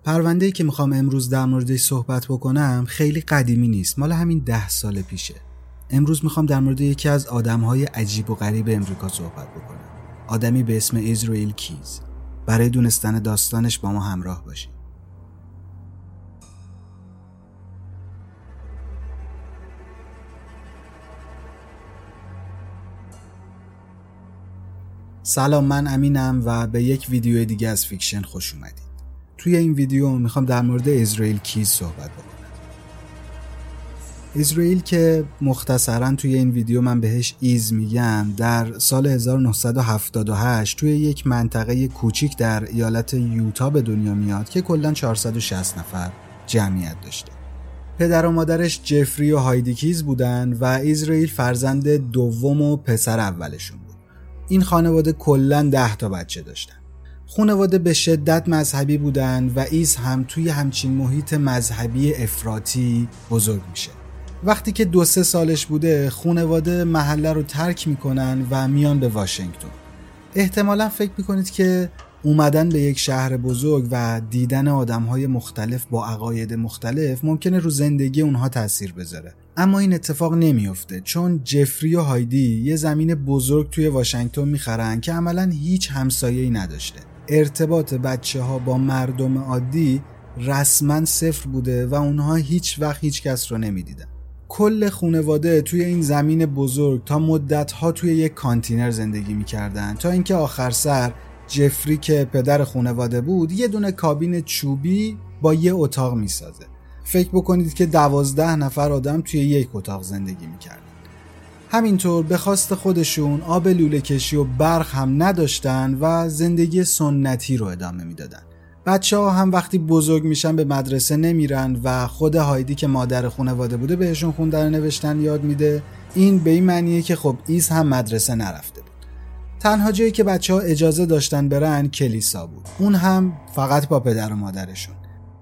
پرونده‌ای که میخوام امروز در موردش صحبت بکنم خیلی قدیمی نیست، مال همین 10 سال پیشه. امروز میخوام در مورد یکی از آدم‌های عجیب و غریب امریکا صحبت بکنم. آدمی به اسم اسرائیل کیز. برای دونستن داستانش با ما همراه باشید. سلام، من امینم و به یک ویدیو دیگه از فیکشن خوش اومدید. توی این ویدیو میخوام در مورد اسرائیل کیز صحبت بکنم. اسرائیل که مختصرا توی این ویدیو من بهش ایز میگم، در سال 1978 توی یک منطقه کوچیک در ایالت یوتا به دنیا میاد که کلاً 460 نفر جمعیت داشته. پدر و مادرش جفری و هایدی کیز بودن و اسرائیل فرزند دوم و پسر اولشون بود. این خانواده کلاً 10 تا بچه داشتن. خانواده به شدت مذهبی بودن و ایز هم توی همچین محیط مذهبی افراطی بزرگ میشه. وقتی که 2-3 سالش بوده خانواده محله رو ترک میکنن و میان به واشنگتن. احتمالاً فکر میکنید که اومدن به یک شهر بزرگ و دیدن آدم‌های مختلف با عقاید مختلف ممکنه رو زندگی اونها تأثیر بذاره. اما این اتفاق نمیفته، چون جفری و هایدی یه زمین بزرگ توی واشنگتن میخرن که عملاً هیچ همسایه‌ای نداشته. ارتباط بچه‌ها با مردم عادی رسما صفر بوده و اونها هیچ وقت هیچ کس رو نمیدیدن. کل خانواده توی این زمین بزرگ تا مدت‌ها توی یک کانتینر زندگی میکردن تا اینکه آخر سر جفری که پدر خانواده بود یه دونه کابین چوبی با یه اتاق میسازه. فکر بکنید که 12 نفر آدم توی یک اتاق زندگی میکردن. همینطور به خواست خودشون آب لوله کشی و برق هم نداشتن و زندگی سنتی رو ادامه میدادن. بچه‌ها هم وقتی بزرگ میشن به مدرسه نمیرن و خود هایدی که مادر خانواده بوده بهشون خوندن و نوشتن یاد میده. این به این معنیه که خب ایز هم مدرسه نرفته بود. تنها جایی که بچه‌ها اجازه داشتن برن کلیسا بود، اون هم فقط با پدر و مادرشون.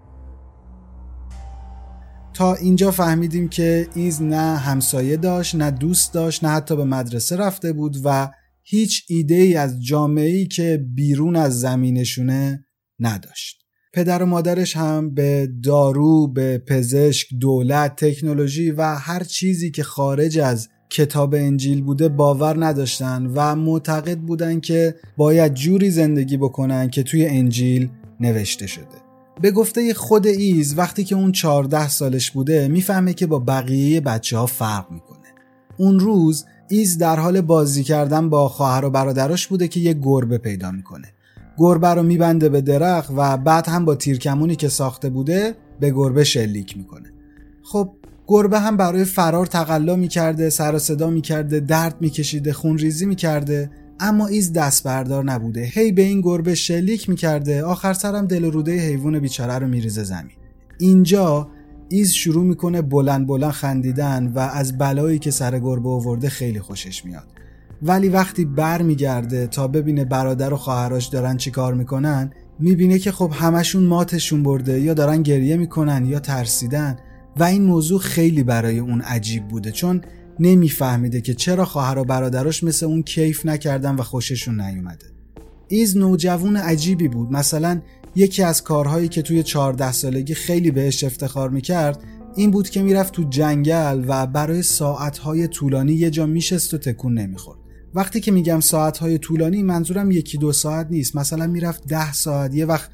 تا اینجا فهمیدیم که ایز نه همسایه داشت، نه دوست داشت، نه حتی به مدرسه رفته بود و هیچ ایده‌ای از جامعه‌ای که بیرون از زمینشونه نداشت. پدر و مادرش هم به دارو، به پزشک، دولت، تکنولوژی و هر چیزی که خارج از کتاب انجیل بوده باور نداشتن و معتقد بودن که باید جوری زندگی بکنن که توی انجیل نوشته شده. به گفته خود ایز وقتی که اون 14 سالش بوده میفهمه که با بقیه بچه‌ها فرق میکنه. اون روز ایز در حال بازی کردن با خواهر و برادراش بوده که یه گربه پیدا میکنه. گربه رو میبنده به درخت و بعد هم با تیرکمونی که ساخته بوده به گربه شلیک میکنه. خب گربه هم برای فرار تقلا میکرده، سر و صدا میکرده، درد میکشیده، خونریزی میکرده، اما ایز دست بردار نبوده. هی به این گربه شلیک میکرده، آخر سرم دل و روده حیوان بیچاره رو میریزه زمین. اینجا ایز شروع میکنه بلند بلند خندیدن و از بلایی که سر گربه آورده خیلی خوشش میاد. ولی وقتی بر میگرده تا ببینه برادر و خواهرش دارن چی کار میکنن، میبینه که خب همشون ماتشون برده، یا دارن گریه میکنن یا ترسیدن و این موضوع خیلی برای اون عجیب بوده، چون نمیفهمیده که چرا خواهر و برادرش مثل اون کیف نکردن و خوششون نیومده. ایز نوجوان عجیبی بود. مثلا یکی از کارهایی که توی 14 سالگی خیلی بهش افتخار میکرد این بود که میرفت تو جنگل و برای ساعتهای طولانی یه جا میشست و تکون نمیخورد. وقتی که میگم ساعتهای طولانی منظورم 1-2 ساعت نیست، مثلا میرفت 10 ساعت، یه وقت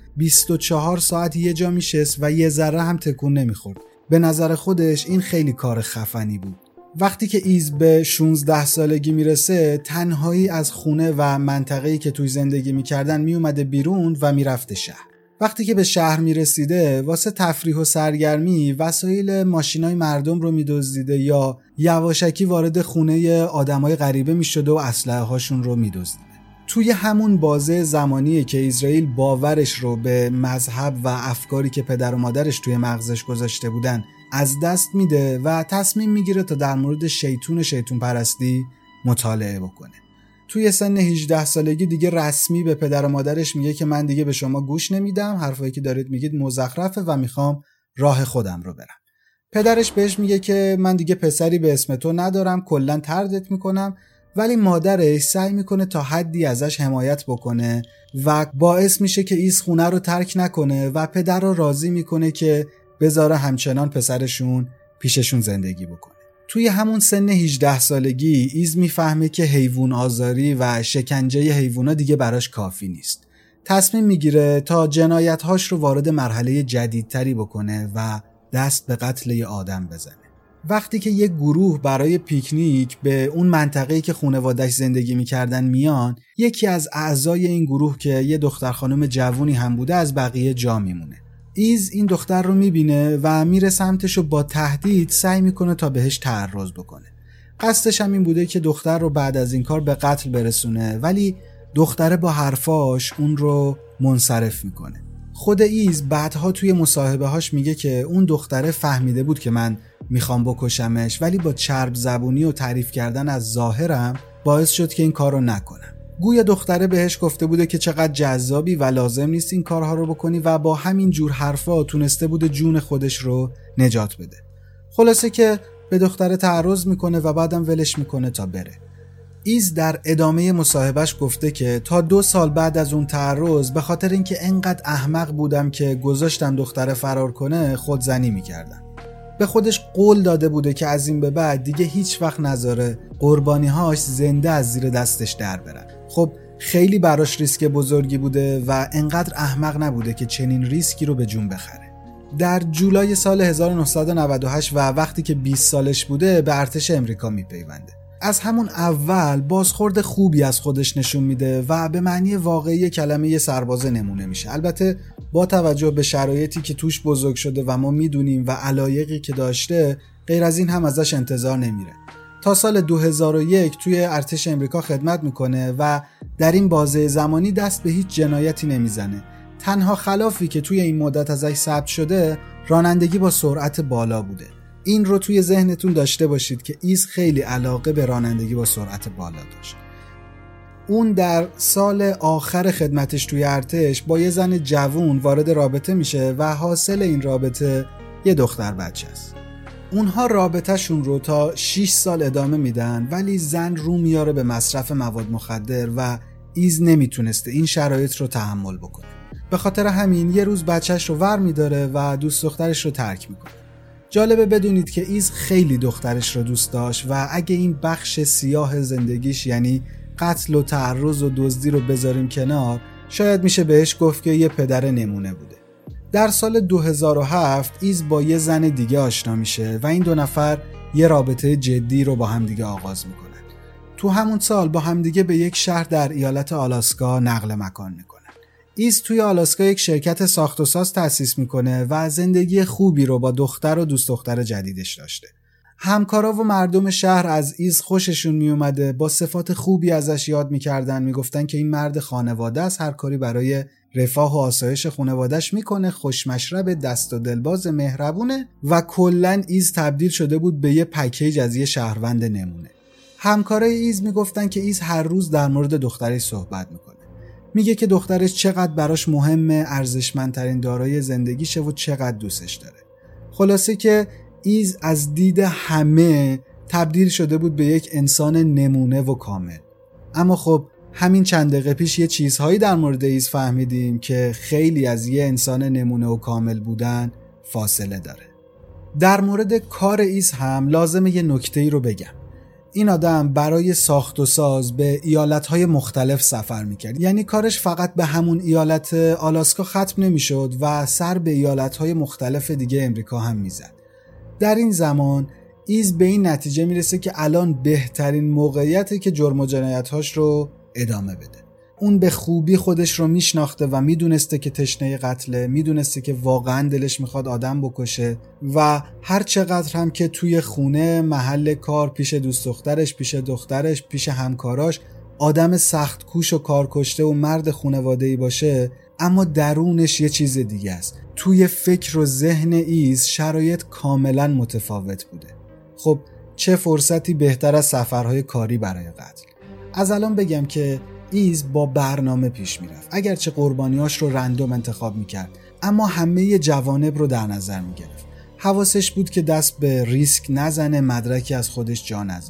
24 ساعت یه جا میشست و یه ذره هم تکون نمیخورد. به نظر خودش این خیلی کار خفنی بود. وقتی که ایز به 16 سالگی میرسه تنهایی از خونه و منطقه‌ای که توی زندگی میکردن میومده بیرون و میرفته شهر. وقتی که به شهر میرسیده واسه تفریح و سرگرمی وسایل ماشینای مردم رو میدزدیده یا یواشکی وارد خونه آدمای غریبه میشده و اسلحه هاشون رو میدزدیده. توی همون بازه زمانیه که اسرائیل باورش رو به مذهب و افکاری که پدر و مادرش توی مغزش گذاشته بودن از دست میده و تصمیم میگیره تا در مورد شیطون پرستی مطالعه بکنه. توی سن 18 سالگی دیگه رسمی به پدر و مادرش میگه که من دیگه به شما گوش نمیدم، حرفایی که دارید میگید مزخرفه و میخوام راه خودم رو برم. پدرش بهش میگه که من دیگه پسری به اسم تو ندارم، کلاً طردت میکنم ولی مادرش سعی میکنه تا حدی ازش حمایت بکنه و باعث میشه که ایز خونه رو ترک نکنه و پدر رو راضی میکنه که بذاره همچنان پسرشون پیششون زندگی بکنه. توی همون سن 18 سالگی ایز میفهمه که حیوان آزاری و شکنجه حیوونا دیگه براش کافی نیست. تصمیم میگیره تا جنایت‌هاش رو وارد مرحله جدیدتری بکنه و دست به قتل یه آدم بزنه. وقتی که یک گروه برای پیکنیک به اون منطقه‌ای که خانواده‌اش زندگی می‌کردن میان، یکی از اعضای این گروه که یه دختر خانم جوونی هم بوده از بقیه جا میمونه. ایز این دختر رو میبینه و میره سمتش و با تهدید سعی میکنه تا بهش تعرض بکنه. قصدش هم این بوده که دختر رو بعد از این کار به قتل برسونه، ولی دختره با حرفاش اون رو منصرف میکنه. خود ایز بعدها توی مصاحبه هاش میگه که اون دختره فهمیده بود که من میخوام بکشمش، ولی با چرب زبونی و تعریف کردن از ظاهرم باعث شد که این کار رو نکنم. گویا دختره بهش گفته بوده که چقدر جذابی و لازم نیست این کارها رو بکنی و با همین جور حرفا تونسته بوده جون خودش رو نجات بده. خلاصه که به دختره تعرض میکنه و بعدم ولش میکنه تا بره. ایز در ادامه مصاحبهش گفته که تا 2 سال بعد از اون تعرض به خاطر اینکه انقدر احمق بودم که گذاشتم دختره فرار کنه خودزنی میکردم. به خودش قول داده بوده که از این به بعد دیگه هیچ وقت نذاره قربانی‌هاش زنده از زیر دستش در برن. خب خیلی براش ریسک بزرگی بوده و انقدر احمق نبوده که چنین ریسکی رو به جون بخره. در جولای سال 1998 و وقتی که 20 سالش بوده به ارتش امریکا میپیونده. از همون اول بازخورد خوبی از خودش نشون میده و به معنی واقعی کلمه یه سرباز نمونه میشه. البته با توجه به شرایطی که توش بزرگ شده و ما میدونیم و علایقی که داشته، غیر از این هم ازش انتظار نمیره. تا سال 2001 توی ارتش امریکا خدمت میکنه و در این بازه زمانی دست به هیچ جنایتی نمیزنه. تنها خلافی که توی این مدت ازش ثبت شده رانندگی با سرعت بالا بوده. این رو توی ذهنتون داشته باشید که ایز خیلی علاقه به رانندگی با سرعت بالا داشت. اون در سال آخر خدمتش توی ارتش با یه زن جوون وارد رابطه میشه و حاصل این رابطه یه دختر بچه است. اونها رابطهشون رو تا 6 سال ادامه میدن، ولی زن رو میاره به مصرف مواد مخدر و ایز نمیتونسته این شرایط رو تحمل بکنه. به خاطر همین یه روز بچهش رو ور میداره و دوست دخترش رو ترک میکنه. جالبه بدونید که ایز خیلی دخترش رو دوست داشت و اگه این بخش سیاه زندگیش یعنی قتل و تعرض و دزدی رو بذاریم کنار، شاید میشه بهش گفت که یه پدر نمونه بوده. در سال 2007 ایز با یه زن دیگه آشنا میشه و این 2 نفر یه رابطه جدی رو با همدیگه آغاز میکنن. تو همون سال با همدیگه به یک شهر در ایالت آلاسکا نقل مکان میکنن. ایز توی آلاسکا یک شرکت ساخت و ساز تأسیس میکنه و زندگی خوبی رو با دختر و دوست دختر جدیدش داشته. همکارا و مردم شهر از ایز خوششون میومده، با صفات خوبی ازش یاد میکردن، میگفتن که این مرد خانواده است، هر کاری برای رفاه و آسایش خانواده‌اش میکنه، خوشمشرب، دست و دلباز، مهربونه و کلاً ایز تبدیل شده بود به یه پکیج از یه شهروند نمونه. همکارای ایز میگفتن که ایز هر روز در مورد دخترش صحبت میکنه. میگه که دخترش چقدر براش مهمه، ارزشمندترین دارایی زندگیشه و چقدر دوستش داره. خلاصه که ایز از دید همه تبدیل شده بود به یک انسان نمونه و کامل. اما خب همین چند دقیقه پیش یه چیزهایی در مورد ایز فهمیدیم که خیلی از یه انسان نمونه و کامل بودن فاصله داره. در مورد کار ایز هم لازمه یه نکته‌ای رو بگم. این آدم برای ساخت و ساز به ایالت‌های مختلف سفر می‌کرد. یعنی کارش فقط به همون ایالت آلاسکا ختم نمی‌شد و سر به ایالت‌های مختلف دیگه امریکا هم می‌زد. در این زمان ایز به این نتیجه میرسه که الان بهترین موقعیته که جرم و جنایت‌هاش رو ادامه بده. اون به خوبی خودش رو میشناخته و میدونسته که تشنه قتله، میدونسته که واقعا دلش میخواد آدم بکشه و هر چقدر هم که توی خونه، محل کار، پیش دوست دخترش، پیش دخترش، پیش همکاراش آدم سخت کوش و کارکشته و مرد خانواده‌ای باشه، اما درونش یه چیز دیگه است. توی فکر و ذهن ایز شرایط کاملا متفاوت بوده. خب چه فرصتی بهتر از سفرهای کاری برای قتل؟ از الان بگم که ایز با برنامه پیش میرفت. اگرچه قربانیاش رو رندوم انتخاب میکرد، اما همه جوانب رو در نظر میگرفت. حواسش بود که دست به ریسک نزنه، مدرکی از خودش جا نذاره.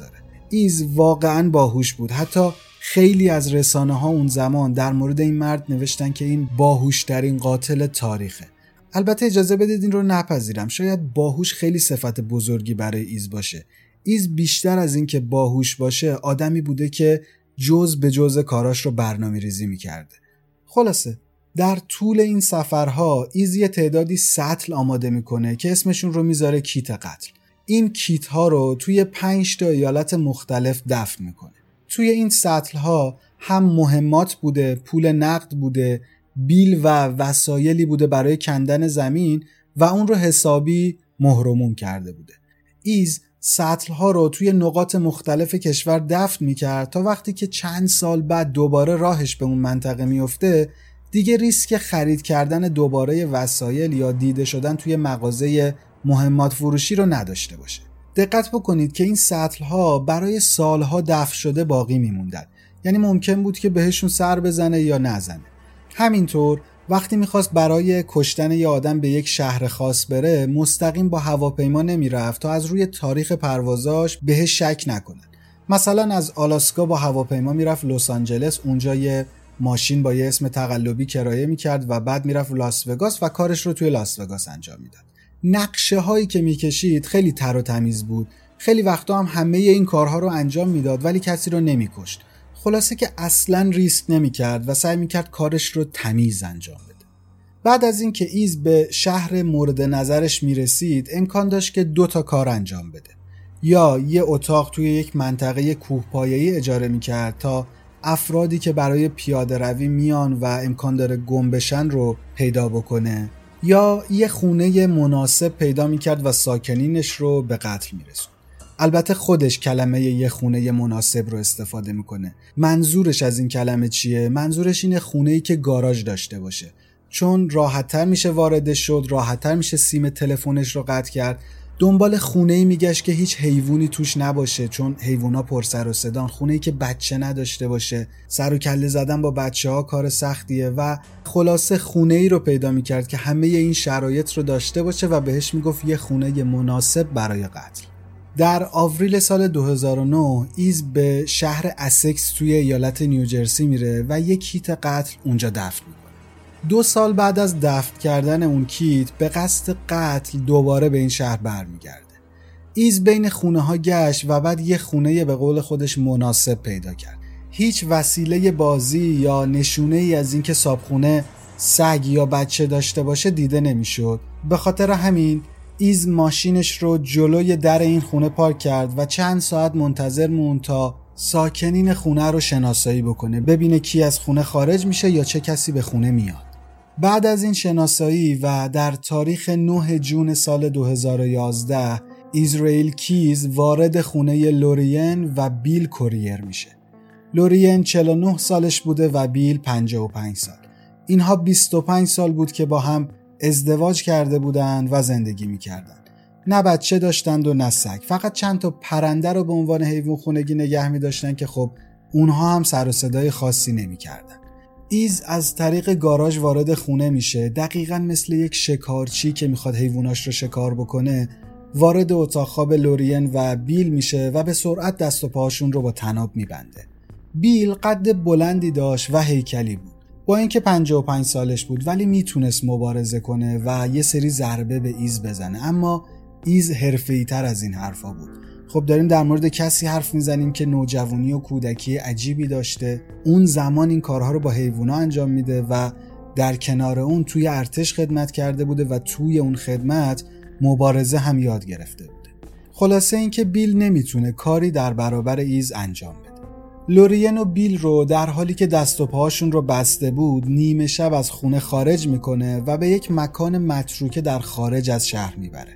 ایز واقعاً باهوش بود. حتی خیلی از رسانه‌ها اون زمان در مورد این مرد نوشتن که این باهوش‌ترین قاتل تاریخه. البته اجازه بدید این رو نپذیرم، شاید باهوش خیلی صفت بزرگی برای ایز باشه. ایز بیشتر از این که باهوش باشه آدمی بوده که جز به جز کاراش رو برنامه‌ریزی می‌کرده. خلاصه در طول این سفرها ایز یه تعدادی سطل آماده میکنه که اسمشون رو میذاره کیت قتل. این کیت ها رو توی 5 تا ایالت مختلف دفن میکنه. توی این سطل ها هم مهمات بوده، پول نقد بوده، بیل و وسایلی بوده برای کندن زمین و اون رو حسابی مهرموم کرده بوده. ایز سطل ها رو توی نقاط مختلف کشور دفن میکرد تا وقتی که چند سال بعد دوباره راهش به اون منطقه میفته دیگه ریسک خرید کردن دوباره وسایل یا دیده شدن توی مغازه مهمات فروشی رو نداشته باشه. دقت بکنید که این سطل ها برای سالها دفن شده باقی میموندن. یعنی ممکن بود که بهشون سر بزنه یا نزنه. همینطور وقتی میخواست برای کشتن یه آدم به یک شهر خاص بره مستقیم با هواپیما نمیرفت تا از روی تاریخ پروازاش بهش شک نکنن. مثلا از آلاسکا با هواپیما میرفت لس آنجلس، اونجا یه ماشین با یه اسم تقلبی کرایه میکرد و بعد میرفت لاس وگاس و کارش رو توی لاس وگاس انجام میداد. نقشه هایی که میکشید خیلی تر و تمیز بود. خیلی وقتا هم همه این کارها رو انجام میداد ولی کسی رو نمیکشت. خلاصه که اصلا ریسک نمیکرد و سعی میکرد کارش رو تمیز انجام بده. بعد از این که ایز به شهر مورد نظرش میرسید امکان داشت که 2 تا کار انجام بده. یا یه اتاق توی یک منطقه کوهپایه‌ای اجاره میکرد تا افرادی که برای پیاده روی میان و امکان داره گم بشن رو پیدا بکنه، یا یه خونه مناسب پیدا میکرد و ساکنینش رو به قتل میرسون. البته خودش کلمه یه خونه مناسب رو استفاده میکنه. منظورش از این کلمه چیه؟ منظورش اینه خونه‌ای که گاراژ داشته باشه، چون راحت‌تر میشه واردش شد، راحت‌تر میشه سیم تلفنش رو قطع کرد. دنبال خونه‌ای میگشت که هیچ حیوانی توش نباشه، چون حیونا پر سر و صدان. خونه‌ای که بچه نداشته باشه، سر و کله زدن با بچه‌ها کار سختیه و خلاصه خونه‌ای رو پیدا میکرد که همه این شرایط رو داشته باشه و بهش میگفت یه خونه مناسب برای قتل. در آوریل سال 2009 ایز به شهر اسکس توی ایالت نیوجرسی میره و یک کیت قتل اونجا دفن میکنه. 2 سال بعد از دفن کردن اون کیت به قصد قتل دوباره به این شهر برمیگرده. ایز بین خونه ها گشت و بعد یه خونه به قول خودش مناسب پیدا کرد. هیچ وسیله بازی یا نشونه ای از اینکه صاحبخونه سگ یا بچه داشته باشه دیده نمیشد. به خاطر همین ایز ماشینش رو جلوی در این خونه پارک کرد و چند ساعت منتظر موند تا ساکنین خونه رو شناسایی بکنه، ببینه کی از خونه خارج میشه یا چه کسی به خونه میاد. بعد از این شناسایی و در تاریخ 9 جون سال 2011 ایزرائیل کیز وارد خونه لورین و بیل کوریر میشه. لورین 49 سالش بوده و بیل 55 سال. اینها 25 سال بود که با هم ازدواج کرده بودند و زندگی میکردن. نه بچه داشتند و نه سگ، فقط چند تا پرنده رو به عنوان حیوان خونگی نگه می‌داشتن که خب اونها هم سر و صدای خاصی نمی‌کردن. ایز از طریق گاراژ وارد خونه میشه، دقیقاً مثل یک شکارچی که میخواد حیواناش رو شکار بکنه. وارد اتاق خواب لورین و بیل میشه و به سرعت دست و پاهاشون رو با طناب میبنده. بیل قد بلندی داشت و هیکلی بود. با اینکه 55 سالش بود ولی میتونست مبارزه کنه و یه سری ضربه به ایز بزنه، اما ایز حرفه‌ای تر از این حرفا بود. خب داریم در مورد کسی حرف میزنیم که نوجوانی و کودکی عجیبی داشته، اون زمان این کارها رو با حیوونا انجام میده و در کنار اون توی ارتش خدمت کرده بوده و توی اون خدمت مبارزه هم یاد گرفته بوده. خلاصه این که بیل نمیتونه کاری در برابر ایز انجام بده. لورین و بیل رو در حالی که دست و پاهاشون رو بسته بود نیمه شب از خونه خارج میکنه و به یک مکان متروکه در خارج از شهر میبره.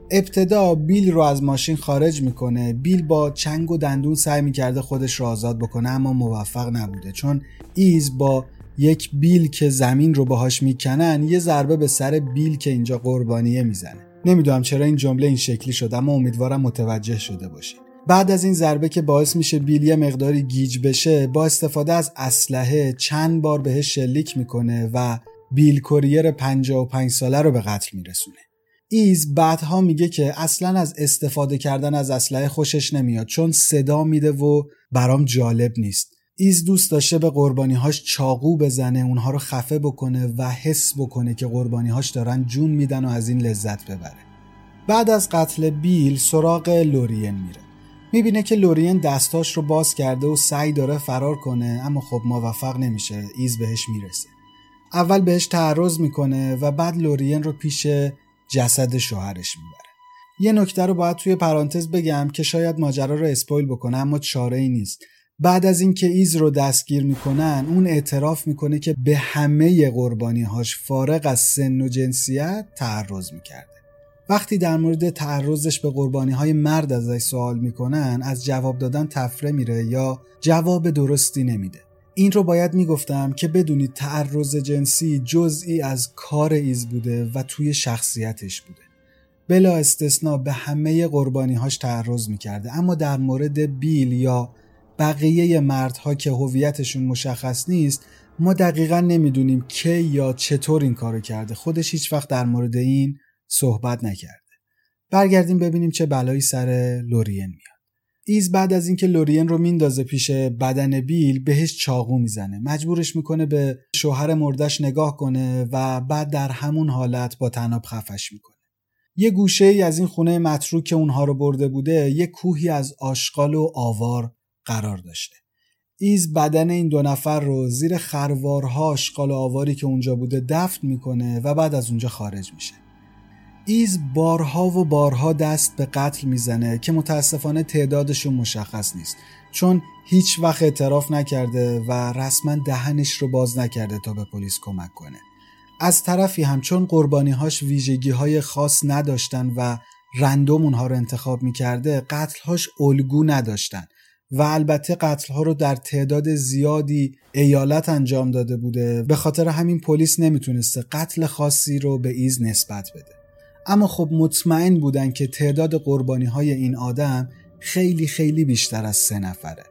ابتدا بیل رو از ماشین خارج میکنه. بیل با چنگ و دندون سعی میکرده خودش رو آزاد بکنه اما موفق نبوده، چون ایز با یک بیل که زمین رو باهاش میکنن یه ضربه به سر بیل که اینجا قربانیه میزنه. نمیدونم چرا این جمله این شکلی شد اما امیدوارم متوجه شده باشید. بعد از این ضربه که باعث میشه بیل یه مقداری گیج بشه، با استفاده از اسلحه چند بار بهش شلیک میکنه و بیل کوریر 55 ساله رو به قتل میرسونه. ایز بعدها میگه که اصلا از استفاده کردن از اسلحه خوشش نمیاد چون صدا میده و برام جالب نیست. ایز دوست داشته به قربانی‌هاش چاقو بزنه، اونها رو خفه بکنه و حس بکنه که قربانی‌هاش دارن جون میدن و از این لذت ببره. بعد از قتل بیل سراغ لورین میره. میبینه که لورین دستاش رو باز کرده و سعی داره فرار کنه، اما خب موفق نمیشه. ایز بهش میرسه. اول بهش تعرض میکنه و بعد لورین رو پیش جسد شوهرش میبره. یه نکته رو باید توی پرانتز بگم که شاید ماجرا رو اسپویل بکنه، اما چاره‌ای نیست. بعد از اینکه ایز رو دستگیر میکنن، اون اعتراف میکنه که به همه قربانی‌هاش فارغ از سن و جنسیت تعرض میکرده. وقتی در مورد تعرضش به قربانی‌های مرد ازش سوال میکنن، از جواب دادن تفره میره یا جواب درستی نمیده. این رو باید میگفتم که بدونید تعرض جنسی جزئی از کار ایز بوده و توی شخصیتش بوده. بلا استثناء به همه قربانی‌هاش تعرض میکرده، اما در مورد بیل یا بقیه مردها که هویتشون مشخص نیست، ما دقیقاً نمیدونیم کی یا چطور این کارو کرده. خودش هیچ وقت در مورد این صحبت نکرده. برگردیم ببینیم چه بلایی سر لورین میاد. ایز بعد از اینکه لورین رو میندازه پیش بدن بیل، بهش چاقو میزنه. مجبورش میکنه به شوهر مردش نگاه کنه و بعد در همون حالت با طناب خفش میکنه. یه گوشه ای از این خونه متروک که اونها رو برده بوده، یه کوهی از آشغال و آوار قرار داشته. ایز بدن این دو نفر رو زیر خروارها آشغال و آواری که اونجا بوده دفن میکنه و بعد از اونجا خارج میشه. ایز بارها و بارها دست به قتل میزنه که متاسفانه تعدادشون مشخص نیست، چون هیچ وقت اعتراف نکرده و رسما دهنش رو باز نکرده تا به پلیس کمک کنه. از طرفی هم چون قربانی‌هاش ویژگی‌های خاص نداشتن و رندوم اونها رو انتخاب میکرده، قتل‌هاش الگو نداشتن و البته قتل‌ها رو در تعداد زیادی ایالت انجام داده بوده. به خاطر همین پلیس نمیتونسته قتل خاصی رو به ایز نسبت بده. اما خب مطمئن بودن که تعداد قربانی‌های این آدم خیلی خیلی بیشتر از 3 نفره.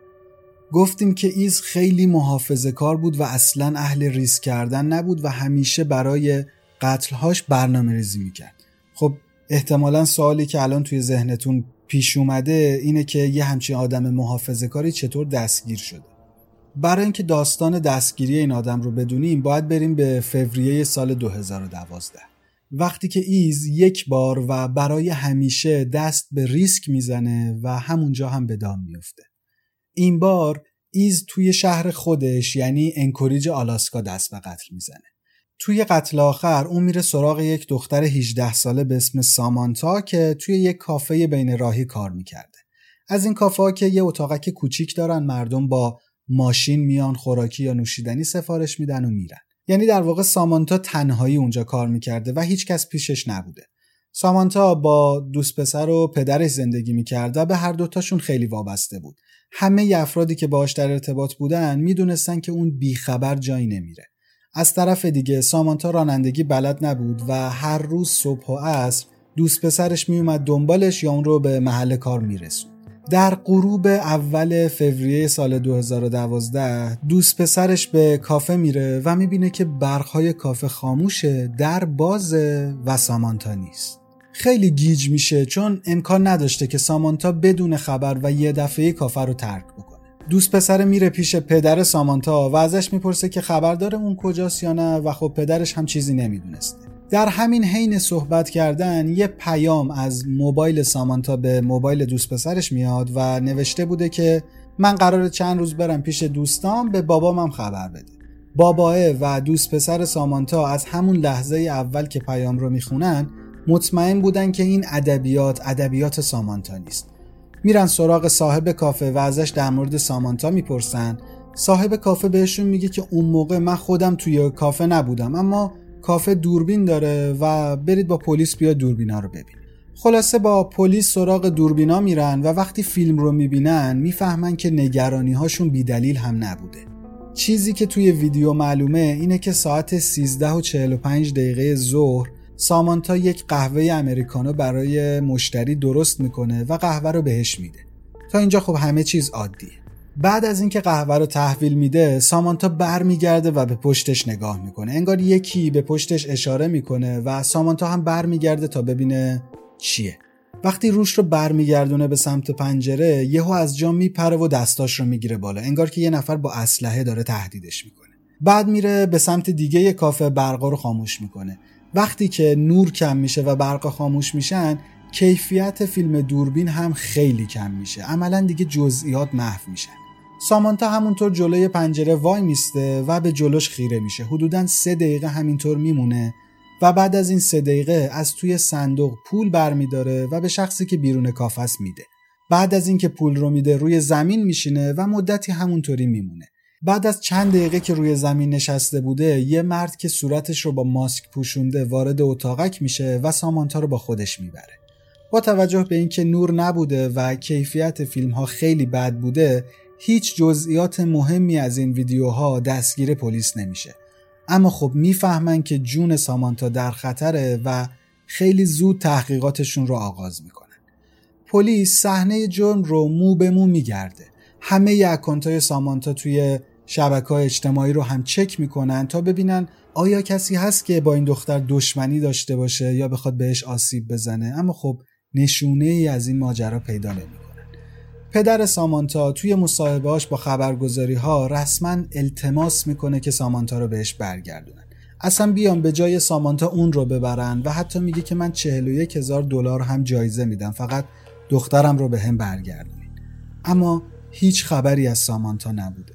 گفتیم که ایز خیلی محافظه‌کار بود و اصلاً اهل ریسک کردن نبود و همیشه برای قتل‌هاش برنامه‌ریزی میکرد. خب احتمالاً سوالی که الان توی ذهنتون پیش اومده اینه که یه همچین آدم محافظه‌کاری چطور دستگیر شده. برای اینکه داستان دستگیری این آدم رو بدونیم، باید بریم به فوریه سال 2012. وقتی که ایز یک بار و برای همیشه دست به ریسک میزنه و همونجا هم به دام میفته. این بار ایز توی شهر خودش یعنی انکوریج آلاسکا دست به قتل میزنه. توی قتل آخر اون میره سراغ یک دختر 18 ساله به اسم سامانتا که توی یک کافه بین راهی کار میکرده. از این کافه ها که یه اتاقک کوچیک دارن، مردم با ماشین میان خوراکی یا نوشیدنی سفارش میدن و میرن. یعنی در واقع سامانتا تنهایی اونجا کار میکرده و هیچ کس پیشش نبوده. سامانتا با دوست پسر و پدرش زندگی میکرد و به هر دوتاشون خیلی وابسته بود. همه افرادی که باهاش در ارتباط بودن میدونستن که اون بیخبر جایی نمیره. از طرف دیگه سامانتا رانندگی بلد نبود و هر روز صبح و عصر دوست پسرش میومد دنبالش یا اون رو به محل کار میرسون. در غروب اول فوریه سال 2012 دوست پسرش به کافه میره و میبینه که برق‌های کافه خاموشه، در بازه و سامانتا نیست. خیلی گیج میشه چون امکان نداشته که سامانتا بدون خبر و یه دفعه کافه رو ترک بکنه. دوست پسر میره پیش پدر سامانتا و ازش میپرسه که خبر داره اون کجاست یا نه و خب پدرش هم چیزی نمیدونسته. در همین حین صحبت کردن یه پیام از موبایل سامانتا به موبایل دوست پسرش میاد و نوشته بوده که من قراره چند روز برم پیش دوستام، به بابامم خبر بده. باباه و دوست پسر سامانتا از همون لحظه اول که پیام رو میخونن مطمئن بودن که این ادبیات سامانتا نیست. میرن سراغ صاحب کافه و ازش در مورد سامانتا میپرسن. صاحب کافه بهشون میگه که اون موقع من خودم توی کافه نبودم، اما کافه دوربین داره و برید با پلیس بیا دوربینا رو ببین. خلاصه با پلیس سراغ دوربینا میرن و وقتی فیلم رو میبینن میفهمن که نگرانی هاشون بی دلیل هم نبوده. چیزی که توی ویدیو معلومه اینه که ساعت 13:45 ظهر سامانتا یک قهوه امریکانو برای مشتری درست میکنه و قهوه رو بهش میده. تا اینجا خب همه چیز عادیه. بعد از اینکه قهوه رو تحویل میده، سامانتا برمیگرده و به پشتش نگاه میکنه. انگار یکی به پشتش اشاره میکنه و سامانتا هم برمیگرده تا ببینه چیه. وقتی روش رو برمیگردونه به سمت پنجره، یهو از جا میپره و دستاش رو میگیره بالا، انگار که یه نفر با اسلحه داره تهدیدش میکنه. بعد میره به سمت دیگه کافه، برقا رو خاموش میکنه. وقتی که نور کم میشه و برقا خاموش میشن، کیفیت فیلم دوربین هم خیلی کم میشه. عملاً دیگه جزئیات محو میشن. سامانتا همونطور جلوی پنجره وای میسته و به جلوش خیره میشه. حدوداً 3 دقیقه همینطور میمونه و بعد از این 3 دقیقه از توی صندوق پول برمیداره و به شخصی که بیرون کافه است میده. بعد از اینکه پول رو میده، روی زمین میشینه و مدتی همونطوری میمونه. بعد از چند دقیقه که روی زمین نشسته بوده، یه مرد که صورتش رو با ماسک پوشونده وارد اتاقک میشه و سامانتا رو با خودش میبره. با توجه به اینکه نور نبوده و کیفیت فیلم ها خیلی بد بوده، هیچ جزئیات مهمی از این ویدیوها دستگیر پلیس نمیشه. اما خب میفهمن که جون سامانتا در خطره و خیلی زود تحقیقاتشون رو آغاز میکنن. پلیس صحنه جرم رو مو به مو میگرده. همه اکانت‌های سامانتا توی شبکه‌های اجتماعی رو هم چک میکنن تا ببینن آیا کسی هست که با این دختر دشمنی داشته باشه یا بخواد بهش آسیب بزنه. اما خب نشونه‌ای از این ماجرا پیدا نمیکنن. پدر سامانتا توی مصاحبه‌هاش با خبرگزاری‌ها رسما التماس میکنه که سامانتا رو بهش برگردونن. اصلا بیان به جای سامانتا اون رو ببرن و حتی میگه که من $41,000 هم جایزه میدم، فقط دخترم رو به هم برگردونین. اما هیچ خبری از سامانتا نبوده.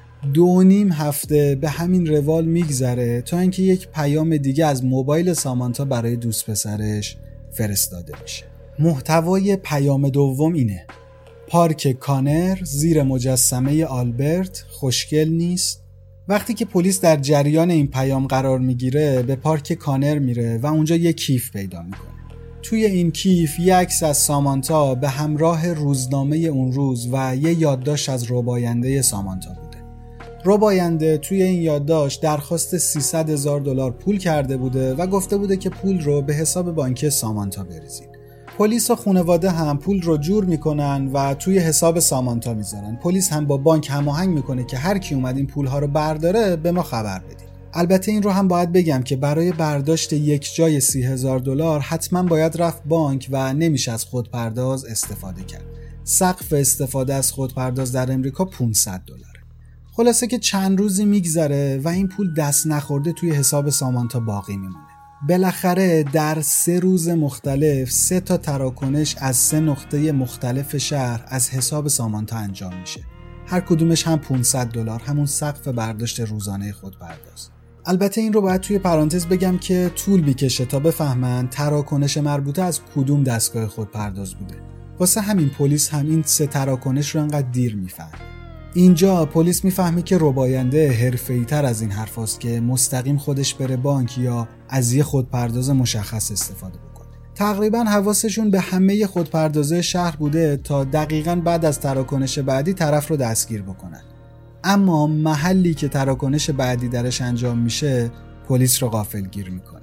2.5 هفته به همین روال میگذره تا اینکه یک پیام دیگه از موبایل سامانتا برای دوست پسرش فرستاده میشه. محتوای پیام دوم اینه: پارک کانر زیر مجسمه آلبرت خوشگل نیست؟ وقتی که پلیس در جریان این پیام قرار میگیره، به پارک کانر میره و اونجا یک کیف پیدا میکنه. توی این کیف یک عکس از سامانتا به همراه روزنامه اون روز و یه یادداشت از رباینده سامانتا بوده. رباینده توی این یادداشت درخواست $300,000 پول کرده بوده و گفته بوده که پول رو به حساب بانکی سامانتا بریزین. پلیس و خانواده هم پول رو جور میکنن و توی حساب سامانتا میذارن. پلیس هم با بانک هماهنگ میکنه که هر کی اومد این پولها رو برداره به ما خبر بدین. البته این رو هم باید بگم که برای برداشت یک جای $30,000 حتما باید رفت بانک و نمیشه از خودپرداز استفاده کرد. سقف استفاده از خودپرداز در امریکا $500. خلاصه که چند روزی میگذره و این پول دست نخورده توی حساب سامانتا باقی میمونه. بالاخره در 3 روز مختلف 3 تا تراکنش از 3 نقطه مختلف شهر از حساب سامانتا انجام میشه. هر کدومش هم $500، همون سقف برداشت روزانه خودپرداز. البته این رو باید توی پرانتز بگم که طول میکشه تا بفهمن تراکنش مربوطه از کدوم دستگاه خودپرداز بوده. واسه همین پلیس هم این 3 تراکنش رو انقدر دیر میفهمه. اینجا پلیس میفهمه که رباینده حرفه‌ای‌تر از این حرفاست که مستقیم خودش بره بانک یا از یه خودپرداز مشخص استفاده بکنه. تقریبا حواسشون به همه خودپردازهای شهر بوده تا دقیقاً بعد از تراکنش بعدی طرف رو دستگیر بکنن. اما محلی که تراکنش بعدی درش انجام میشه پلیس رو غافلگیر میکنه.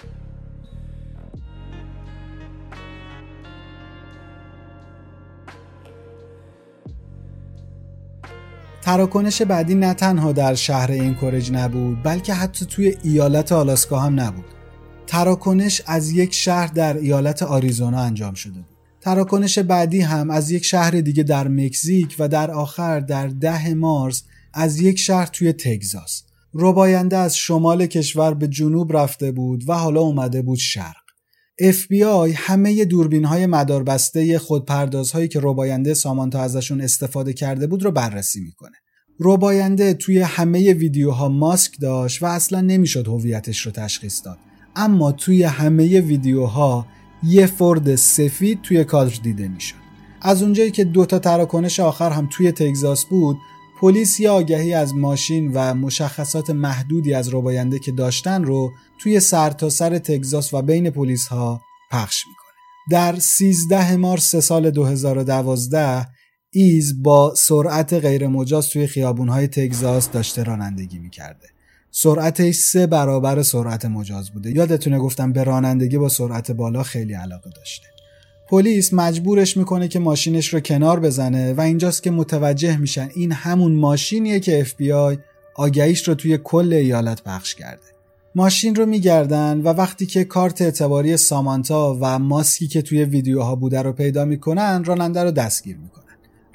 تراکنش بعدی نه تنها در شهر انکورج نبود، بلکه حتی توی ایالت آلاسکا هم نبود. تراکنش از یک شهر در ایالت آریزونا انجام شده بود. تراکنش بعدی هم از یک شهر دیگه در مکزیک و در آخر در 10 مارس از یک شهر توی تگزاس. رباینده از شمال کشور به جنوب رفته بود و حالا اومده بود شرق. FBI همه دوربین‌های مداربسته خودپردازهایی که رباینده سامانتا ازشون استفاده کرده بود رو بررسی میکنه. رباینده توی همه ویدیوها ماسک داشت و اصلا نمیشد هویتش رو تشخیص داد. اما توی همه ویدیوها یه فورد سفید توی کادر دیده میشد. از اونجایی که 2 تا تراکنش آخر هم توی تگزاس بود، پلیس یه آگهی از ماشین و مشخصات محدودی از رباینده که داشتن رو توی سرتاسر تگزاس و بین پلیس ها پخش میکنه. در 13 مارس سال 2012 ایز با سرعت غیر مجاز توی خیابون‌های تگزاس داشته رانندگی میکرده. سرعتش 3 برابر سرعت مجاز بوده. یادتونه گفتم به رانندگی با سرعت بالا خیلی علاقه داشته. پلیس مجبورش میکنه که ماشینش رو کنار بزنه و اینجاست که متوجه میشن این همون ماشینیه که FBI آگهیش رو توی کل ایالت پخش کرده. ماشین رو میگردن و وقتی که کارت اعتباری سامانتا و ماسکی که توی ویدیوها بوده رو پیدا میکنن، راننده رو دستگیر میکنن.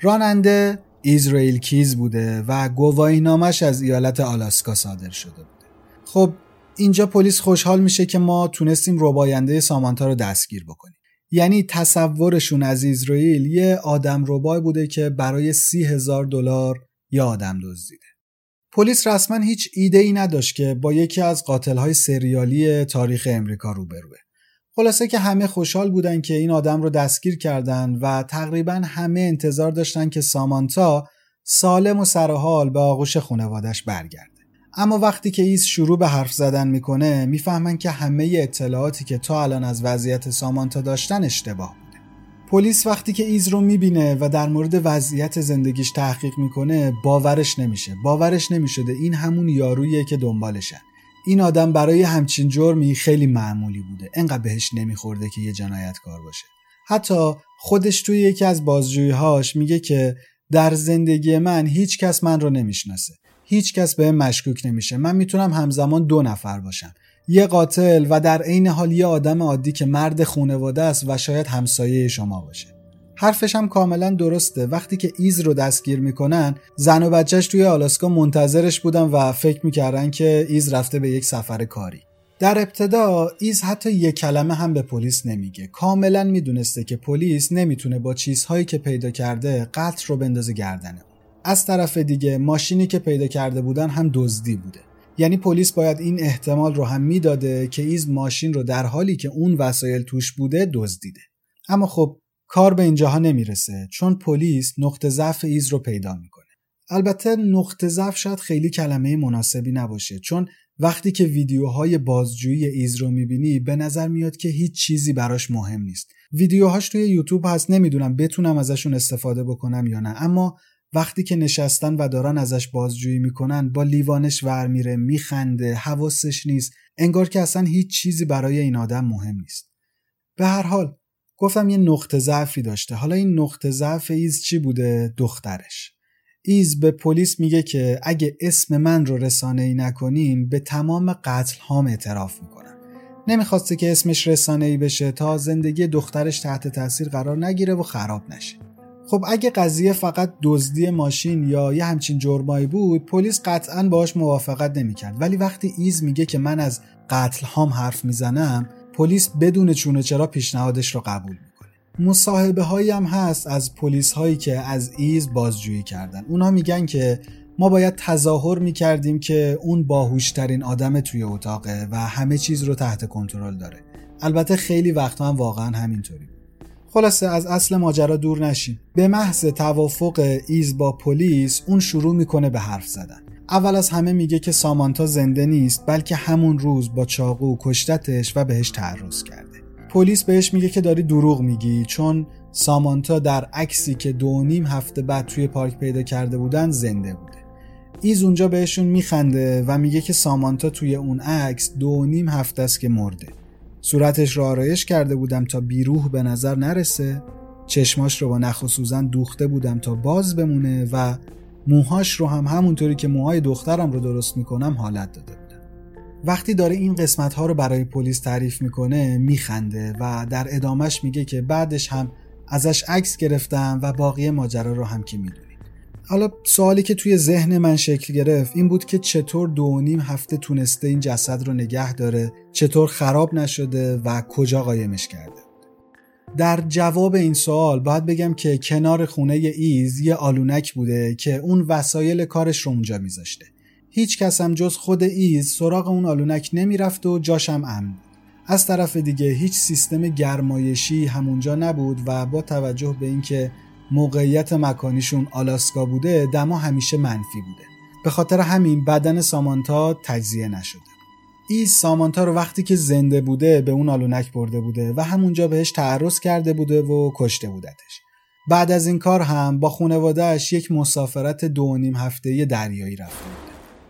راننده ایزرائیل کیز بوده و گواهینامش از ایالت آلاسکا صادر شده بوده. خب اینجا پلیس خوشحال میشه که ما تونستیم رباینده سامانتا رو دستگیر بکنیم. یعنی تصورشون از ایزرائیل یه آدم ربای بوده که برای $30,000 یه آدم دزدیده. پلیس رسما هیچ ایده ای نداشت که با یکی از قاتل‌های سریالی تاریخ امریکا روبروه. خلاصه که همه خوشحال بودن که این آدم رو دستگیر کردن و تقریبا همه انتظار داشتن که سامانتا سالم و سرحال به آغوش خانواده‌اش برگرده. اما وقتی که ایز شروع به حرف زدن میکنه میفهمن که همه اطلاعاتی که تا الان از وضعیت سامانتا داشتن اشتباه بوده. پلیس وقتی که ایز رو میبینه و در مورد وضعیت زندگیش تحقیق میکنه باورش نمیشده این همون یاروییه که دنبالشن. این آدم برای همچین جرمی خیلی معمولی بوده، انقدر بهش نمیخورده که یه جنایتکار باشه. حتی خودش توی یکی از بازجویی‌هاش میگه که در زندگی من هیچ کس من رو نمیشناسه، هیچ کس بهم مشکوک نمیشه، من میتونم همزمان 2 نفر باشم، یه قاتل و در عین حال یه آدم عادی که مرد خانواده است و شاید همسایه شما باشه. حرفش هم کاملا درسته. وقتی که ایز رو دستگیر میکنن، زن و بچهش توی آلاسکا منتظرش بودن و فکر میکردن که ایز رفته به یک سفر کاری. در ابتدا ایز حتی یک کلمه هم به پلیس نمیگه. کاملا میدونسته که پلیس نمیتونه با چیزهایی که پیدا کرده قتل رو بندازه گردنه. از طرف دیگه ماشینی که پیدا کرده بودن هم دزدی بوده. یعنی پلیس باید این احتمال رو هم میداده که ایز ماشین رو در حالی که اون وسایل توش بوده دزدیده. اما خب کار به اینجاها نمیرسه، چون پلیس نقطه ضعف ایز رو پیدا میکنه. البته نقطه ضعف شاید خیلی کلمه مناسبی نباشه، چون وقتی که ویدیوهای بازجویی ایز رو میبینی به نظر میاد که هیچ چیزی براش مهم نیست. ویدیوهاش توی یوتیوب هست، نمیدونم بتونم ازشون استفاده بکنم یا نه، اما وقتی که نشستن و دارن ازش بازجویی میکنن با لیوانش ور میره، میخنده، حواسش نیست، انگار که اصلا هیچ چیزی برای این آدم مهم نیست. به هر حال گفتم یه نقطه ضعفی داشته. حالا این نقطه ضعف ایز چی بوده؟ دخترش. ایز به پلیس میگه که اگه اسم من رو رسانه‌ای نکنین به تمام قتل هام اعتراف میکنم. نمیخواسته که اسمش رسانه‌ای بشه تا زندگی دخترش تحت تاثیر قرار نگیره و خراب نشه. خب اگه قضیه فقط دزدی ماشین یا یه همچین جرمایی بود، پلیس قطعاً باهاش موافقت نمیکرد. ولی وقتی ایز میگه که من از قتل هام حرف میزنم، پلیس بدون چونه چرا پیشنهادش رو قبول میکنه. مصاحبه هایی هم هست از پلیس هایی که از ایز بازجویی کردن. اونا میگن که ما باید تظاهر میکردیم که اون باهوشترین آدم توی اتاقه و همه چیز رو تحت کنترل داره. البته خیلی وقتا هم واقعا همینطوری. خلاصه از اصل ماجرا دور نشیم. به محض توافق ایز با پلیس، اون شروع میکنه به حرف زدن. اول از همه میگه که سامانتا زنده نیست، بلکه همون روز با چاقو کشتتش و بهش تعرض کرده. پلیس بهش میگه که داری دروغ میگی، چون سامانتا در عکسی که 2.5 هفته بعد توی پارک پیدا کرده بودن زنده بوده. ایز اونجا بهشون میخنده و میگه که سامانتا توی اون عکس 2.5 هفته است که مرده. صورتش رو آرایش کرده بودم تا بیروح به نظر نرسه، چشماش رو با نخ و سوزن دوخته بودم تا باز بمونه و موهاش رو هم همونطوری که موهای دخترم رو درست میکنم حالت داده بودم. وقتی داره این قسمت ها رو برای پلیس تعریف میکنه میخنده و در ادامش میگه که بعدش هم ازش عکس گرفتم و باقی ماجرا رو هم که میدونید. حالا سوالی که توی ذهن من شکل گرفت این بود که چطور 2.5 هفته تونسته این جسد رو نگه داره، چطور خراب نشده و کجا قایمش کرده. در جواب این سوال باید بگم که کنار خونه ایز یه آلونک بوده که اون وسایل کارش رو اونجا میذاشته. هیچ کس هم جز خود ایز سراغ اون آلونک نمیرفت و جاش هم امن بود. از طرف دیگه هیچ سیستم گرمایشی همونجا نبود و با توجه به اینکه موقعیت مکانیشون آلاسکا بوده، دما همیشه منفی بوده. به خاطر همین بدن سامانتا تجزیه نشده. ایز سامانتا رو وقتی که زنده بوده به اون آلونک برده بوده و همونجا بهش تعرض کرده بوده و کشته بودتش. بعد از این کار هم با خانواده‌اش یک مسافرت 2.5 هفته‌ای دریایی رفته بوده.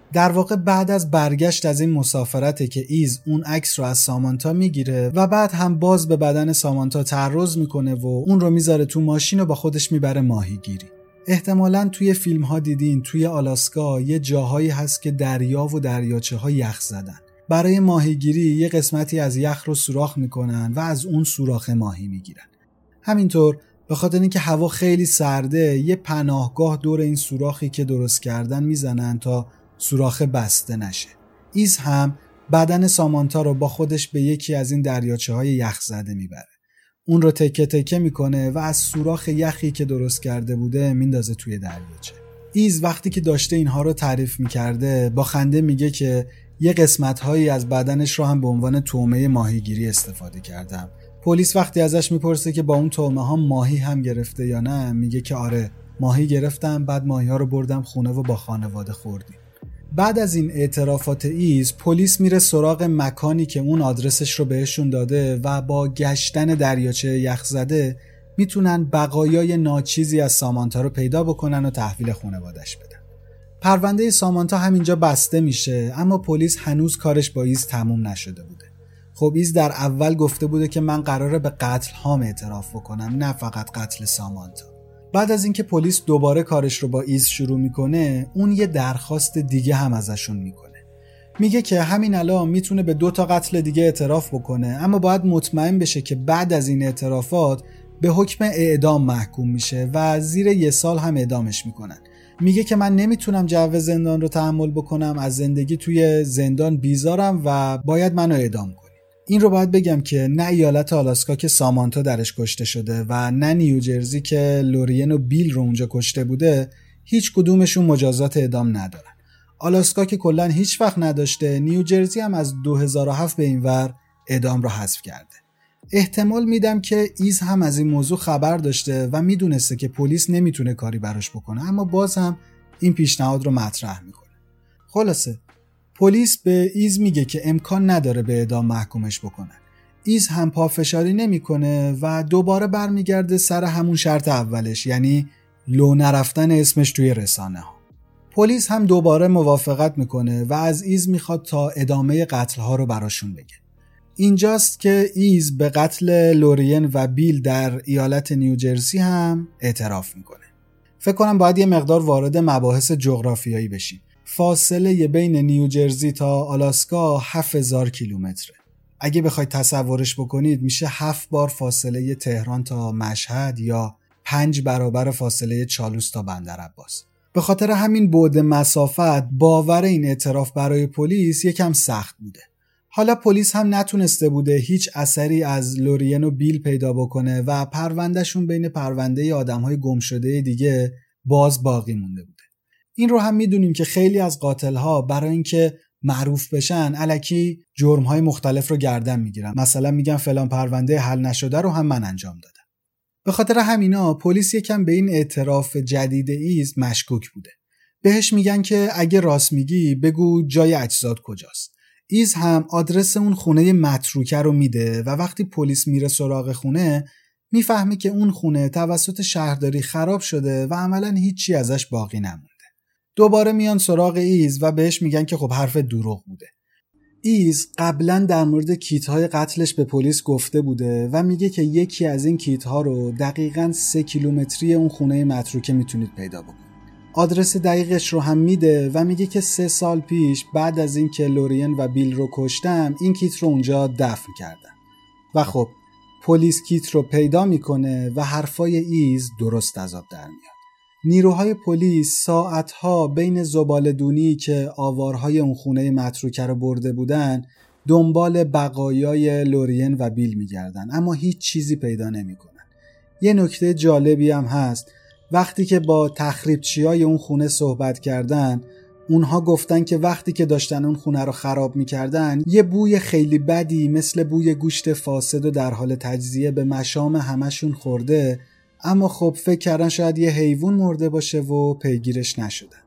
در واقع بعد از برگشت از این مسافرته که ایز اون عکس رو از سامانتا میگیره و بعد هم باز به بدن سامانتا تعرض میکنه و اون رو میذاره تو ماشین و با خودش میبره ماهیگیری. احتمالاً توی فیلم ها دیدین توی آلاسکا یه جاهایی هست که دریا و دریاچه ها یخ زدن. برای ماهیگیری یه قسمتی از یخ رو سوراخ میکنن و از اون سوراخ ماهی میگیرن. همینطور به خاطر اینکه هوا خیلی سرده یه پناهگاه دور این سوراخی که درست کردن میزنن تا سوراخ بسته نشه. ایز هم بدن سامانتا رو با خودش به یکی از این دریاچه‌های یخ زده میبره. اون رو تکه تکه میکنه و از سوراخ یخی که درست کرده بوده میندازه توی دریاچه. ایز وقتی که داشته اینها رو تعریف میکرده با خنده میگه که یه قسمت‌هایی از بدنش رو هم به عنوان طعمه ماهیگیری استفاده کردم. پلیس وقتی ازش میپرسه که با اون طعمه ها ماهی هم گرفته یا نه، میگه که آره ماهی گرفتم، بعد ماهی ها رو بردم خونه و با خانواده خوردیم. بعد از این اعترافات ایز پلیس میره سراغ مکانی که اون آدرسش رو بهشون داده و با گشتن دریاچه یخ زده میتونن بقایای ناچیزی از سامانتا رو پیدا بکنن و تحویل خانواده‌اش بدن. پرونده سامانتا همینجا بسته میشه، اما پلیس هنوز کارش با ایز تموم نشده بوده. خب ایز در اول گفته بوده که من قراره به قتل هام اعتراف بکنم، نه فقط قتل سامانتا. بعد از اینکه پلیس دوباره کارش رو با ایز شروع میکنه، اون یه درخواست دیگه هم ازشون میکنه. میگه که همین الان میتونه به 2 قتل دیگه اعتراف بکنه، اما باید مطمئن بشه که بعد از این اعترافات به حکم اعدام محکوم میشه و زیر 1 سال هم اعدامش میکنن. میگه که من نمیتونم جو زندان رو تحمل بکنم، از زندگی توی زندان بیزارم و باید منو اعدام کنی. این رو باید بگم که نه ایالت آلاسکا که سامانتا درش کشته شده و نه نیوجرسی که لورین و بیل رو اونجا کشته بوده، هیچ کدومشون مجازات اعدام ندارن. آلاسکا که کلا هیچ وقت نداشته، نیوجرسی هم از 2007 به این ور اعدام رو حذف کرده. احتمال میدم که ایز هم از این موضوع خبر داشته و میدونسته که پلیس نمیتونه کاری براش بکنه، اما باز هم این پیشنهاد رو مطرح میکنه. خلاصه پلیس به ایز میگه که امکان نداره به اعدام محکومش بکنن. ایز هم پافشاری نمیکنه و دوباره برمیگرده سر همون شرط اولش، یعنی لو نرفتن اسمش توی رسانه ها. پلیس هم دوباره موافقت میکنه و از ایز میخواد تا ادامه قتل ها رو براشون بگه. اینجاست که ایز به قتل لورین و بیل در ایالت نیوجرسی هم اعتراف میکنه. فکر کنم باید یه مقدار وارد مباحث جغرافیایی بشیم. فاصله بین نیوجرسی تا آلاسکا 7000 کیلومتره. اگه بخواید تصورش بکنید میشه 7 بار فاصله تهران تا مشهد یا 5 برابر فاصله چالوس تا بندرعباس. به خاطر همین بعد مسافت باور این اعتراف برای پلیس یکم سخت بوده. حالا پلیس هم نتونسته بوده هیچ اثری از لورین و بیل پیدا بکنه و پروندهشون بین پرونده آدم‌های گم شده دیگه باز باقی مونده بوده. این رو هم میدونیم که خیلی از قاتل‌ها برای اینکه معروف بشن الکی جرم‌های مختلف رو گردن میگیرن. مثلا میگن فلان پرونده حل نشده رو هم من انجام دادم. به خاطر همینا پلیس یکم به این اعتراف جدید ایز مشکوک بوده. بهش میگن که اگه راست میگی بگو جای اجساد کجاست. ایز هم آدرس اون خونه متروکه رو میده و وقتی پلیس میره سراغ خونه میفهمه که اون خونه توسط شهرداری خراب شده و عملاً هیچی ازش باقی نمونده. دوباره میان سراغ ایز و بهش میگن که خب حرف دروغ بوده. ایز قبلا در مورد کیت‌های قتلش به پلیس گفته بوده و میگه که یکی از این کیت‌ها رو دقیقاً 3 کیلومتری اون خونه متروکه میتونید پیدا بکنید. آدرس دقیقش رو هم میده و میگه که 3 سال پیش بعد از این که لورین و بیل رو کشتم این کیت رو اونجا دفن کردم. و خب پلیس کیت رو پیدا میکنه و حرفای ایز درست از آب در میاد. نیروهای پلیس ساعتها بین زباله‌دونی که آوارهای اون خونه متروکه رو برده بودن دنبال بقایای لورین و بیل میگردن، اما هیچ چیزی پیدا نمیکنن. یه نکته جالبی هم هست، وقتی که با تخریبچیای اون خونه صحبت کردن اونها گفتن که وقتی که داشتن اون خونه رو خراب میکردن یه بوی خیلی بدی مثل بوی گوشت فاسد و در حال تجزیه به مشام همشون خورده، اما خب فکر کردن شاید یه حیوان مرده باشه و پیگیرش نشدن.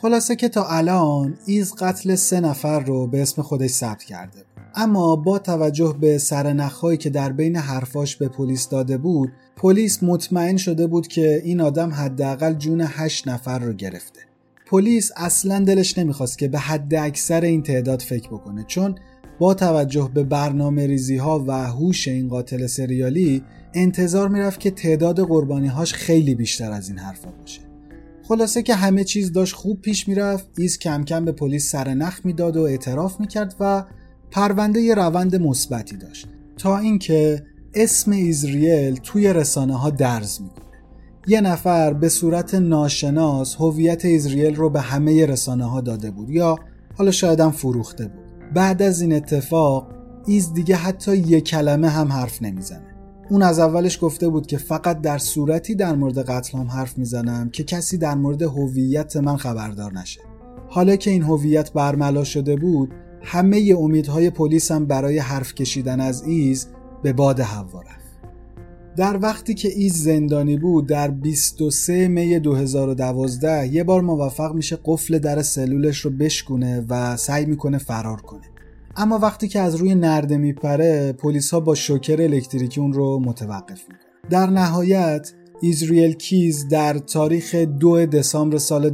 خلاصه که تا الان ایز قتل 3 نفر رو به اسم خودش ثبت کرده بود. اما با توجه به سرنخ‌هایی که در بین حرفاش به پلیس داده بود، پلیس مطمئن شده بود که این آدم حداقل جون 8 نفر رو گرفته. پلیس اصلاً دلش نمیخواست که به حد اکثر این تعداد فکر بکنه، چون با توجه به برنامه‌ریزی‌ها و هوش این قاتل سریالی انتظار میرفت که تعداد قربانی‌هاش خیلی بیشتر از این حرفا باشه. خلاصه که همه چیز داشت خوب پیش میرفت. ایز کم کم به پلیس سرنخ میداد و اعتراف میکرد و پرونده یه روند مثبتی داشت، تا اینکه اسم ایزریل توی رسانه‌ها درز میکنه. یه نفر به صورت ناشناس هویت ایزریل رو به همه رسانه‌ها داده بود، یا حالا شاید هم فروخته بود. بعد از این اتفاق ایز دیگه حتی یک کلمه هم حرف نمیزنه. اون از اولش گفته بود که فقط در صورتی در مورد قتلام حرف میزنم که کسی در مورد هویت من خبردار نشه. حالا که این هویت برملا شده بود، همه امیدهای پلیس هم برای حرف کشیدن از ایز به باد هوا رفت. در وقتی که ایز زندانی بود، در 23 می 2012 یه بار موفق میشه قفل در سلولش رو بشکونه و سعی میکنه فرار کنه. اما وقتی که از روی نرده میپره، پلیس‌ها با شوکر الکتریکی اون رو متوقف میکنن. در نهایت ایزریل کیز در تاریخ 2 دسامبر سال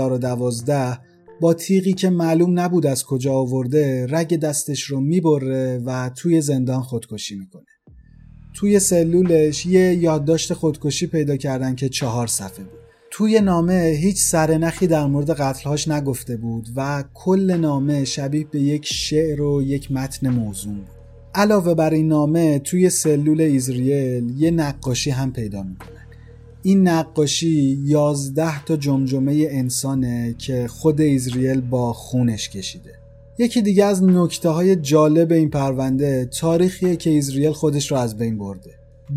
2012 با تیغی که معلوم نبود از کجا آورده رگ دستش رو میبره و توی زندان خودکشی میکنه. توی سلولش یه یادداشت خودکشی پیدا کردن که 4 صفحه بود. توی نامه هیچ سرنخی در مورد قتلهاش نگفته بود و کل نامه شبیه به یک شعر و یک متن موزون بود. علاوه بر این نامه توی سلول ایزریل یه نقاشی هم پیدا میکنن. این نقاشی 11 تا جمجمه انسانه که خود ایزریل با خونش کشیده. یکی دیگه از نکته‌های جالب این پرونده تاریخیه که ایزریل خودش رو از بین برده.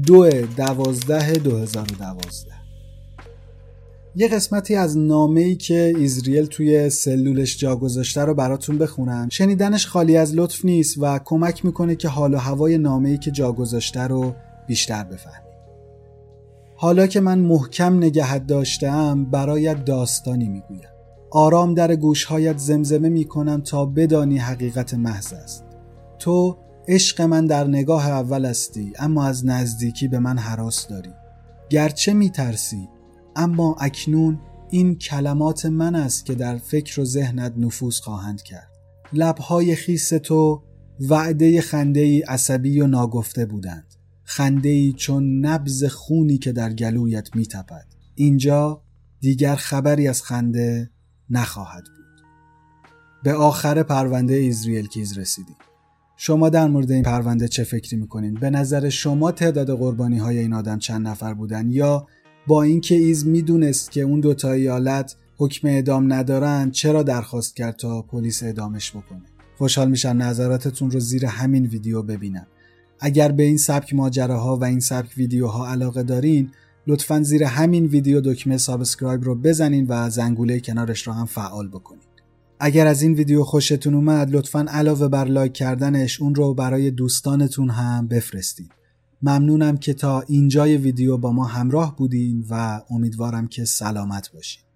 2/12/2012. یه قسمتی از نامه‌ای که ایزریل توی سلولش جا گذاشته رو براتون بخونم. شنیدنش خالی از لطف نیست و کمک میکنه که حال و هوای نامه‌ای که جا گذاشته رو بیشتر بفهمید. حالا که من محکم نگهت داشتم، برایت داستانی میگویم. آرام در گوشهایت زمزمه میکنم تا بدانی حقیقت محض است. تو عشق من در نگاه اول هستی، اما از نزدیکی به من هراس داری. گرچه میترسی، اما اکنون این کلمات من است که در فکر و ذهنت نفوذ خواهند کرد. لبهای خیس تو وعده خنده‌ای عصبی و ناگفته بودند. خنده‌ای چون نبض خونی که در گلویت میتپد. اینجا دیگر خبری از خنده نخواهد بود. به آخر پرونده ایزریل کیز رسیدیم. شما در مورد این پرونده چه فکری میکنین؟ به نظر شما تعداد قربانی های این آدم چند نفر بودن؟ یا با اینکه ایز میدونست که اون 2 تا ایالت حکم اعدام ندارن، چرا درخواست کرد تا پلیس اعدامش بکنه؟ خوشحال میشم نظراتتون رو زیر همین ویدیو ببینم. اگر به این سبک ماجراها و این سبک ویدیوها علاقه دارین، لطفاً زیر همین ویدیو دکمه سابسکرایب رو بزنین و زنگوله کنارش رو هم فعال بکنین. اگر از این ویدیو خوشتون اومد، لطفاً علاوه بر لایک کردنش اون رو برای دوستانتون هم بفرستین. ممنونم که تا اینجای ویدیو با ما همراه بودین و امیدوارم که سلامت باشین.